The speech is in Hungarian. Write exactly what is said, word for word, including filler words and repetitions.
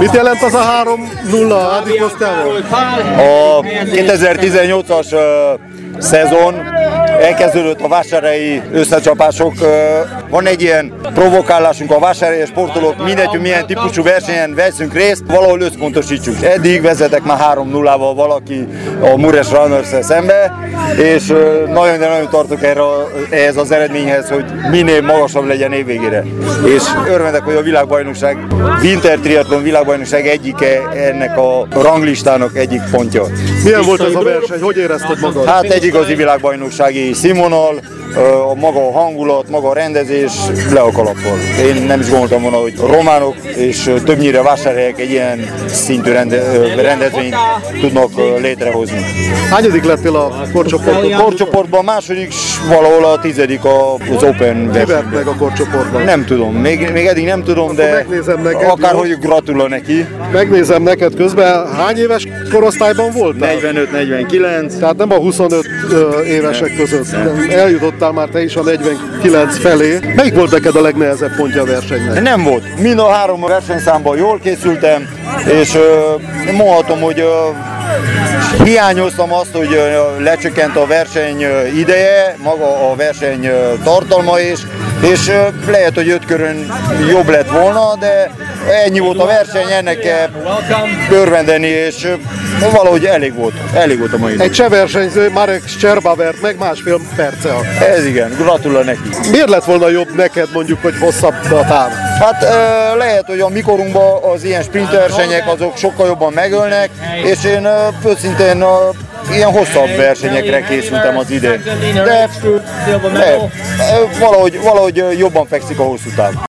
Mit jelent az a három nulla Adi Costello? A kétezer-tizennyolcas uh, szezon elkezdődött a vásárhelyi összecsapások. Uh, van egy ilyen provokálásunk a vásárhelyi sportolók, mindegy, hogy milyen típusú versenyen veszünk részt, valahol összpontosítsuk. Eddig vezetek már három nullával valaki a Mureș Runners-szel szembe, és uh, nagyon, de nagyon tartok erre, ehhez az eredményhez, hogy minél magasabb legyen évvégére. És örvendek, hogy a világbajnokság, Winter Triathlon világbajnokság egyike ennek a ranglistának egyik pontja. Milyen volt ez a verseny? Hogy érezted magad? Hát egy igazi világbajnoksági színvonal, a maga a hangulat, maga a rendezés le a kalappal. Én nem is gondoltam volna, hogy románok és többnyire vásárhelyek egy ilyen szintű rende, rendezvényt tudnak létrehozni. Hányadik lettél a korcsoportban? A korcsoportban második, valahol a tizedik az Open versenyben. Ki vert meg a korcsoportban? Nem tudom, még, még eddig nem tudom, de akárhogy gratulál neki. Megnézem neked közben. Hány éves korosztályban voltál? negyvenöt negyvenkilenc. Tehát nem a huszonöt évesek között. Eljutottál már te is a negyvenkilenc felé. Melyik volt neked a legnehezebb pontja a versenynek? Nem volt. Mind a három versenyszámban jól készültem, és uh, mondhatom, hogy uh, hiányoztam azt, hogy uh, lecsökkent a verseny uh, ideje, maga a verseny uh, tartalma is, és uh, lehet, hogy öt körön jobb lett volna, de ennyi volt a verseny, ennek kell örvendeni, és uh, valahogy elég volt, elég volt a mai. Egy cseh versenyző, Marek Szczerba vert meg másfél perce. Ez igen, gratulál neki. Miért lett volna jobb neked mondjuk, hogy hosszabb a táv? Hát uh, lehet, hogy a mikorunkban az ilyen sprint versenyek azok sokkal jobban megölnek, és én uh, őszintén uh, ilyen hosszabb versenyekre készültem az idén. De, de valahogy, valahogy jobban fekszik a hosszú táv.